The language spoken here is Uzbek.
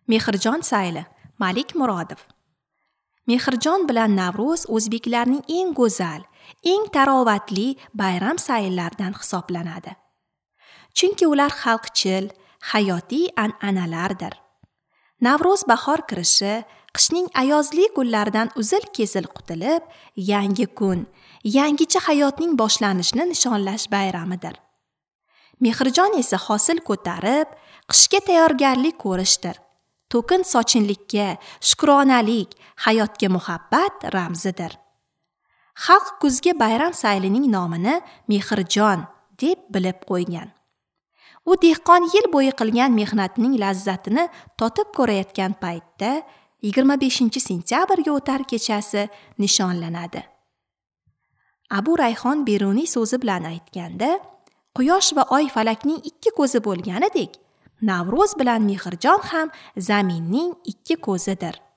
Mehrjon sayli, Malik Murodov. Mehrjon bilan Navro'z o'zbeklarning eng go'zal, eng tarovatli bayram sayllaridan hisoblanadi. Chunki ular xalqchil, hayotiy an'analardir. Navro'z bahor kirishi, qishning ayozli kunlaridan uzil-kesil qutulib, yangi kun, yangicha hayotning boshlanishini nishonlash bayramidir. Mehrjon esa hosil ko'tarib, qishga tayyorgarlik ko'rishdir. To'kin sochinlikka, shukronalik, hayotga muhabbat ramzidir. Xalq kuzgi bayram saylining nomini Mehrjon deb bilib qo'ygan. U dehqon yil bo'yi qilgan mehnatining lazzatini totib ko'rayotgan paytda 25 sentyabrga o'tar kechasi nishonlanadi. Abu Rayhon Beruniy so'zi bilan aytganda, quyosh va oy falakning ikki ko'zi bo'lganidek, Navro'z bilan Mehrjon ham zaminning ikki ko'zidir.